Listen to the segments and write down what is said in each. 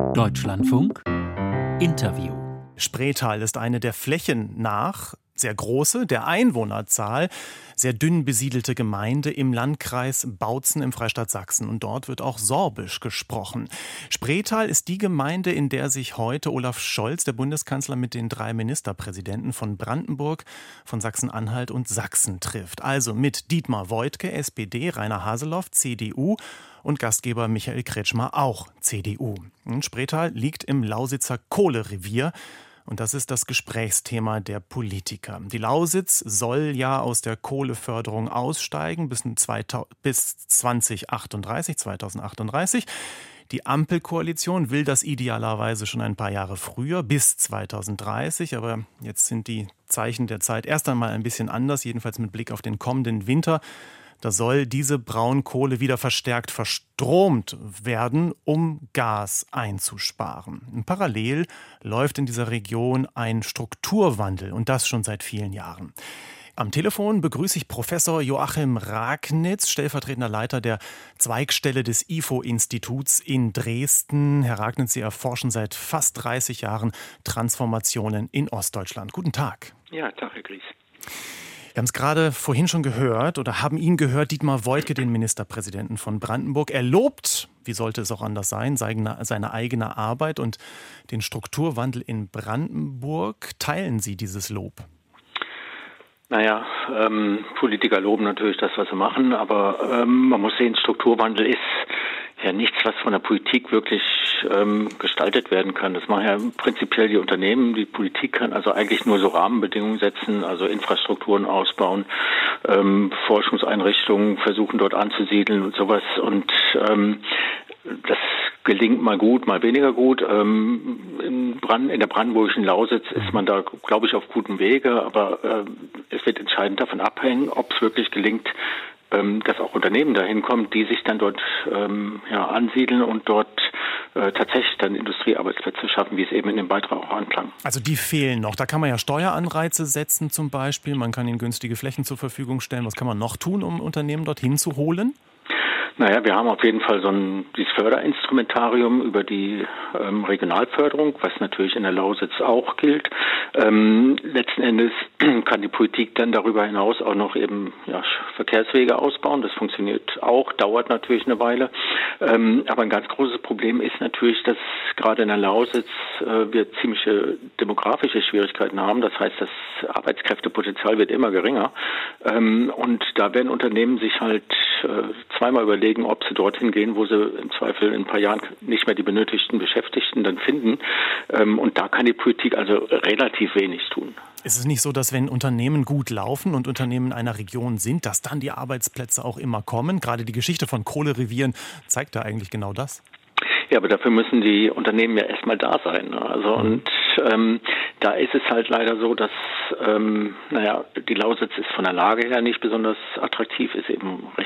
Deutschlandfunk Interview. Spreetal ist eine der Flächen nach sehr große, der Einwohnerzahl sehr dünn besiedelte Gemeinde im Landkreis Bautzen im Freistaat Sachsen. Und dort wird auch Sorbisch gesprochen. Spreetal ist die Gemeinde, in der sich heute Olaf Scholz, der Bundeskanzler, mit den 3 Ministerpräsidenten von Brandenburg, von Sachsen-Anhalt und Sachsen trifft. Also mit Dietmar Woidke, SPD, Rainer Haseloff, CDU und Gastgeber Michael Kretschmer, auch CDU. Und Spreetal liegt im Lausitzer Kohlerevier. Und das ist das Gesprächsthema der Politiker. Die Lausitz soll ja aus der Kohleförderung aussteigen bis 2038. Die Ampelkoalition will das idealerweise schon ein paar Jahre früher, bis 2030. Aber jetzt sind die Zeichen der Zeit erst einmal ein bisschen anders, jedenfalls mit Blick auf den kommenden Winter. Da soll diese Braunkohle wieder verstärkt verstromt werden, um Gas einzusparen. Und parallel läuft in dieser Region ein Strukturwandel und das schon seit vielen Jahren. Am Telefon begrüße ich Professor Joachim Ragnitz, stellvertretender Leiter der Zweigstelle des IFO-Instituts in Dresden. Herr Ragnitz, Sie erforschen seit fast 30 Jahren Transformationen in Ostdeutschland. Guten Tag. Ja, Tag, Herr Gries. Wir haben es gerade vorhin schon gehört oder haben ihn gehört, Dietmar Woidke, den Ministerpräsidenten von Brandenburg. Er lobt, wie sollte es auch anders sein, seine eigene Arbeit und den Strukturwandel in Brandenburg. Teilen Sie dieses Lob? Naja, Politiker loben natürlich das, was sie machen, aber man muss sehen, Strukturwandel ist ja nichts, was von der Politik wirklich gestaltet werden kann. Das machen ja prinzipiell die Unternehmen. Die Politik kann also eigentlich nur so Rahmenbedingungen setzen, also Infrastrukturen ausbauen, Forschungseinrichtungen versuchen dort anzusiedeln und sowas. Und das gelingt mal gut, mal weniger gut. In der brandenburgischen Lausitz ist man da, glaube ich, auf gutem Wege, aber es wird entscheidend davon abhängen, ob es wirklich gelingt, dass auch Unternehmen dahin kommen, die sich dann dort ansiedeln und dort tatsächlich dann Industriearbeitsplätze schaffen, wie es eben in dem Beitrag auch anklang. Also die fehlen noch. Da kann man ja Steueranreize setzen zum Beispiel. Man kann ihnen günstige Flächen zur Verfügung stellen. Was kann man noch tun, um Unternehmen dorthin zu holen? Naja, wir haben auf jeden Fall dieses Förderinstrumentarium über die Regionalförderung, was natürlich in der Lausitz auch gilt. Letzten Endes kann die Politik dann darüber hinaus auch noch eben Verkehrswege ausbauen. Das funktioniert auch, dauert natürlich eine Weile. Aber ein ganz großes Problem ist natürlich, dass gerade in der Lausitz wir ziemliche demografische Schwierigkeiten haben. Das heißt, das Arbeitskräftepotenzial wird immer geringer. Und da werden Unternehmen sich halt zweimal überlegen, ob sie dorthin gehen, wo sie im Zweifel in ein paar Jahren nicht mehr die benötigten Beschäftigten dann finden. Und da kann die Politik also relativ wenig tun. Ist es nicht so, dass wenn Unternehmen gut laufen und Unternehmen in einer Region sind, dass dann die Arbeitsplätze auch immer kommen? Gerade die Geschichte von Kohlerevieren zeigt ja eigentlich genau das. Ja, aber dafür müssen die Unternehmen ja erstmal da sein. Also und da ist es halt leider so, dass die Lausitz ist von der Lage her nicht besonders attraktiv, ist eben recht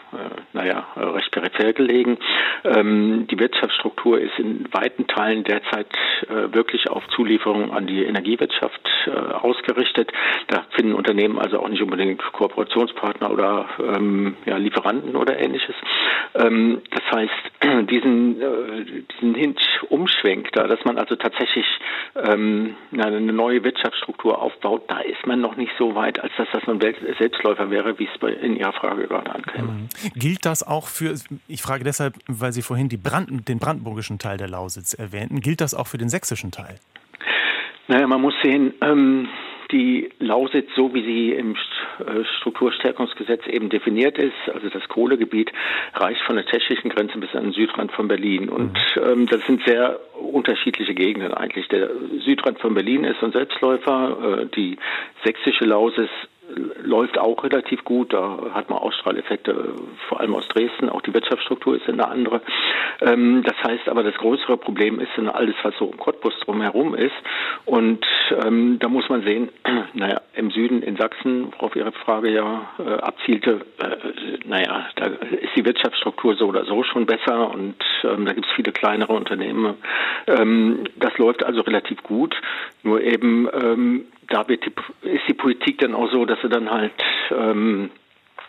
peripher gelegen. Die Wirtschaftsstruktur ist in weiten Teilen derzeit wirklich auf Zulieferung an die Energiewirtschaft ausgerichtet. Da finden Unternehmen also auch nicht unbedingt Kooperationspartner oder Lieferanten oder Ähnliches. Das heißt, diesen Umschwenk da, dass man also tatsächlich eine neue Wirtschaftsstruktur aufbaut, da ist man noch nicht so weit, als dass das ein Selbstläufer wäre, wie es in Ihrer Frage gerade ankäme. Gilt das auch ich frage deshalb, weil Sie vorhin den brandenburgischen Teil der Lausitz erwähnten, gilt das auch für den sächsischen Teil? Naja, man muss sehen, die Lausitz, so wie sie im Strukturstärkungsgesetz eben definiert ist, also das Kohlegebiet, reicht von der tschechischen Grenze bis an den Südrand von Berlin. Und das sind sehr unterschiedliche Gegenden eigentlich. Der Südrand von Berlin ist ein Selbstläufer, die sächsische Lausitz läuft auch relativ gut, da hat man Ausstrahleffekte, vor allem aus Dresden, auch die Wirtschaftsstruktur ist eine andere. Das heißt aber, das größere Problem ist dann alles, was so um Cottbus drumherum ist. Und da muss man sehen, im Süden in Sachsen, worauf Ihre Frage abzielte, da ist die Wirtschaftsstruktur so oder so schon besser und da gibt es viele kleinere Unternehmen. Das läuft also relativ gut, nur eben da ist die Politik dann auch so, dass sie dann halt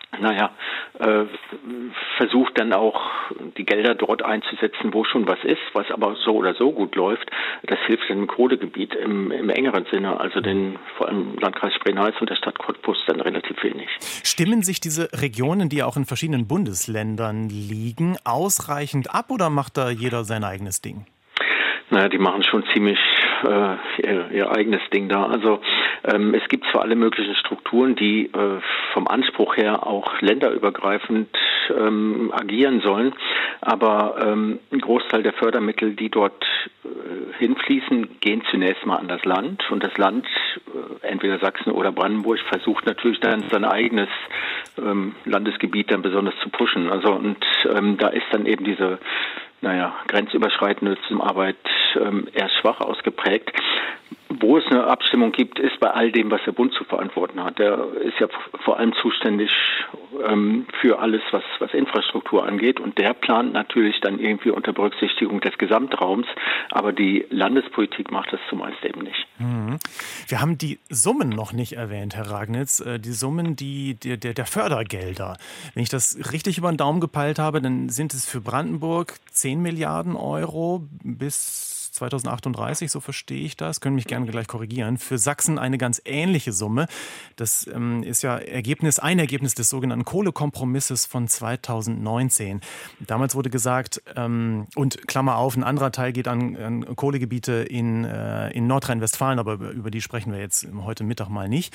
versucht dann auch die Gelder dort einzusetzen, wo schon was ist, was aber so oder so gut läuft. Das hilft dem Kohlegebiet im engeren Sinne, also vor allem Landkreis Spree-Neiße und der Stadt Cottbus dann relativ wenig. Stimmen sich diese Regionen, die ja auch in verschiedenen Bundesländern liegen, ausreichend ab oder macht da jeder sein eigenes Ding? Die machen schon ziemlich ihr eigenes Ding da. Also es gibt zwar alle möglichen Strukturen, die vom Anspruch her auch länderübergreifend agieren sollen, aber ein Großteil der Fördermittel, die dort hinfließen, gehen zunächst mal an das Land. Und das Land, entweder Sachsen oder Brandenburg, versucht natürlich dann sein eigenes Landesgebiet dann besonders zu pushen. Also da ist dann eben diese grenzüberschreitende Zusammenarbeit eher schwach ausgeprägt. Wo es eine Abstimmung gibt, ist bei all dem, was der Bund zu verantworten hat. Der ist ja vor allem zuständig für alles, was Infrastruktur angeht. Und der plant natürlich dann irgendwie unter Berücksichtigung des Gesamtraums. Aber die Landespolitik macht das zumeist eben nicht. Wir haben die Summen noch nicht erwähnt, Herr Ragnitz. Die Summen der Fördergelder. Wenn ich das richtig über den Daumen gepeilt habe, dann sind es für Brandenburg 10 Milliarden Euro bis 2038, so verstehe ich das. Können mich gerne gleich korrigieren. Für Sachsen eine ganz ähnliche Summe. Das ist ja ein Ergebnis des sogenannten Kohlekompromisses von 2019. Damals wurde gesagt, und Klammer auf, ein anderer Teil geht an Kohlegebiete in Nordrhein-Westfalen, aber über die sprechen wir jetzt heute Mittag mal nicht.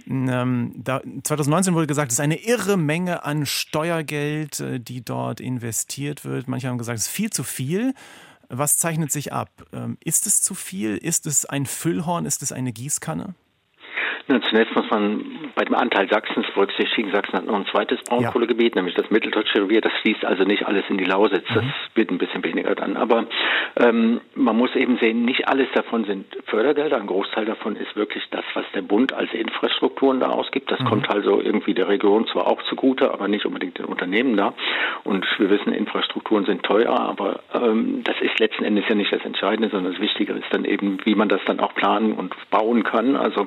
2019 wurde gesagt, es ist eine irre Menge an Steuergeld, die dort investiert wird. Manche haben gesagt, es ist viel zu viel. Was zeichnet sich ab? Ist es zu viel? Ist es ein Füllhorn? Ist es eine Gießkanne? Zunächst muss man bei dem Anteil Sachsens berücksichtigen, Sachsen hat noch ein zweites Braunkohlegebiet, nämlich das Mitteldeutsche Revier. Das fließt also nicht alles in die Lausitz. Das wird ein bisschen weniger dann. Aber man muss eben sehen, nicht alles davon sind Fördergelder. Ein Großteil davon ist wirklich das, was der Bund als Infrastrukturen da ausgibt. Das kommt also irgendwie der Region zwar auch zugute, aber nicht unbedingt den Unternehmen da. Und wir wissen, Infrastrukturen sind teuer, aber das ist letzten Endes ja nicht das Entscheidende, sondern das Wichtige ist dann eben, wie man das dann auch planen und bauen kann. Also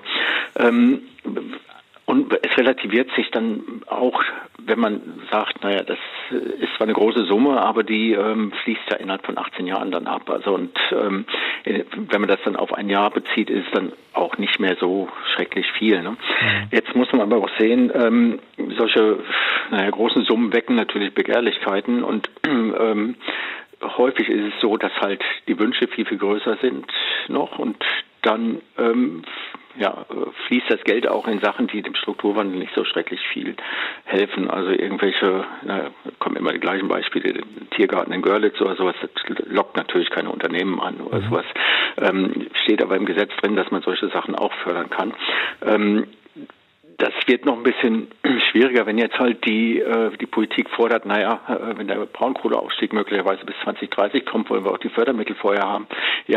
und es relativiert sich dann auch, wenn man sagt, das ist zwar eine große Summe, aber die fließt ja innerhalb von 18 Jahren dann ab. Also wenn man das dann auf ein Jahr bezieht, ist es dann auch nicht mehr so schrecklich viel. Ne? Jetzt muss man aber auch sehen, solche großen Summen wecken natürlich Begehrlichkeiten und häufig ist es so, dass halt die Wünsche viel, viel größer sind noch und dann fließt das Geld auch in Sachen, die dem Strukturwandel nicht so schrecklich viel helfen. Also kommen immer die gleichen Beispiele, der Tiergarten in Görlitz oder sowas, das lockt natürlich keine Unternehmen an oder sowas. Steht aber im Gesetz drin, dass man solche Sachen auch fördern kann. Das wird noch ein bisschen schwieriger, wenn jetzt halt die Politik fordert, wenn der Braunkohleausstieg möglicherweise bis 2030 kommt, wollen wir auch die Fördermittel vorher haben.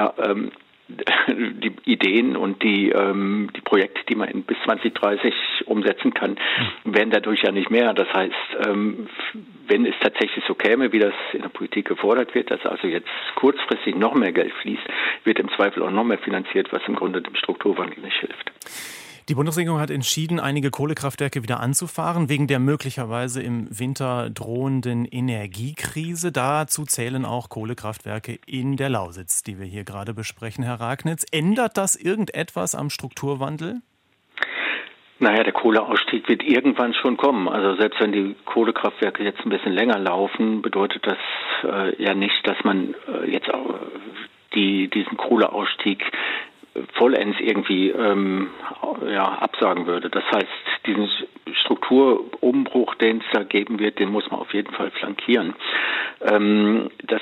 Die Ideen und die Projekte, die man bis 2030 umsetzen kann, werden dadurch ja nicht mehr. Das heißt, wenn es tatsächlich so käme, wie das in der Politik gefordert wird, dass also jetzt kurzfristig noch mehr Geld fließt, wird im Zweifel auch noch mehr finanziert, was im Grunde dem Strukturwandel nicht hilft. Die Bundesregierung hat entschieden, einige Kohlekraftwerke wieder anzufahren, wegen der möglicherweise im Winter drohenden Energiekrise. Dazu zählen auch Kohlekraftwerke in der Lausitz, die wir hier gerade besprechen, Herr Ragnitz. Ändert das irgendetwas am Strukturwandel? Der Kohleausstieg wird irgendwann schon kommen. Also selbst wenn die Kohlekraftwerke jetzt ein bisschen länger laufen, bedeutet das ja nicht, dass man jetzt auch diesen Kohleausstieg vollends irgendwie absagen würde. Das heißt, diesen Strukturumbruch, den es da geben wird, den muss man auf jeden Fall flankieren. Das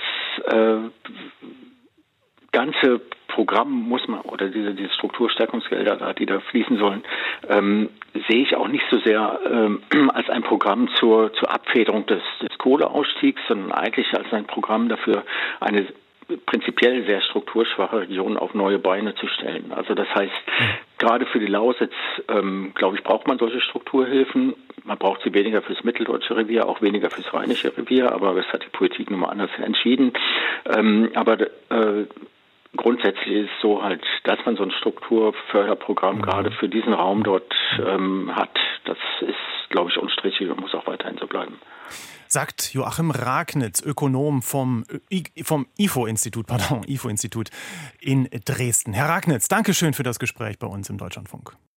ganze Programm muss man, oder diese Strukturstärkungsgelder, die da fließen sollen, sehe ich auch nicht so sehr als ein Programm zur Abfederung des Kohleausstiegs, sondern eigentlich als ein Programm dafür, eine prinzipiell sehr strukturschwache Regionen auf neue Beine zu stellen. Also das heißt, gerade für die Lausitz, glaube ich, braucht man solche Strukturhilfen. Man braucht sie weniger fürs Mitteldeutsche Revier, auch weniger fürs Rheinische Revier, aber das hat die Politik nun mal anders entschieden. Aber grundsätzlich ist es so halt, dass man so ein Strukturförderprogramm gerade für diesen Raum dort hat. Das ist glaube ich, unstrittig und muss auch weiterhin so bleiben. Sagt Joachim Ragnitz, Ökonom vom IFO-Institut in Dresden. Herr Ragnitz, danke schön für das Gespräch bei uns im Deutschlandfunk.